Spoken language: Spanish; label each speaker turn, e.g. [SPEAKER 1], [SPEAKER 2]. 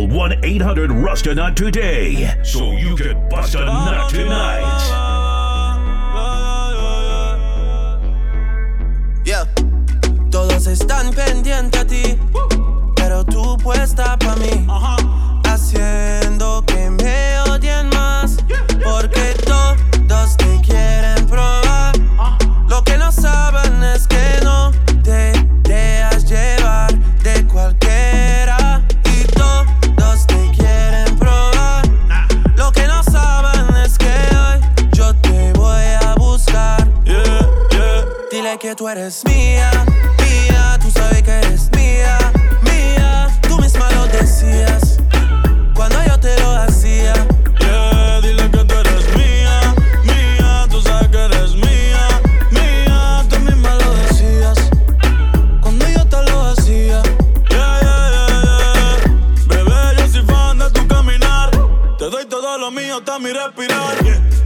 [SPEAKER 1] 1-800-RUST-A-NUT today so you can bust a nut tonight.
[SPEAKER 2] Yeah. Todos están pendientes a ti, pero tú puesta pa' mí, haciendo que me odien más, porque todos te quieren probar. Lo que no saben es que no te dejas llevar de cualquiera, y todos te quieren probar. Lo que no saben es que hoy yo te voy a buscar. Dile que tú eres mía, mía, tú sabes que eres mía, mía. Tú misma lo decías cuando yo te lo hacía.
[SPEAKER 3] Dile que tú eres mía, mía, tú sabes que eres mía, mía. Tú misma lo decías cuando yo te lo hacía. Bebé, yo soy fan de tu caminar. Te doy todo lo mío hasta mi respirar.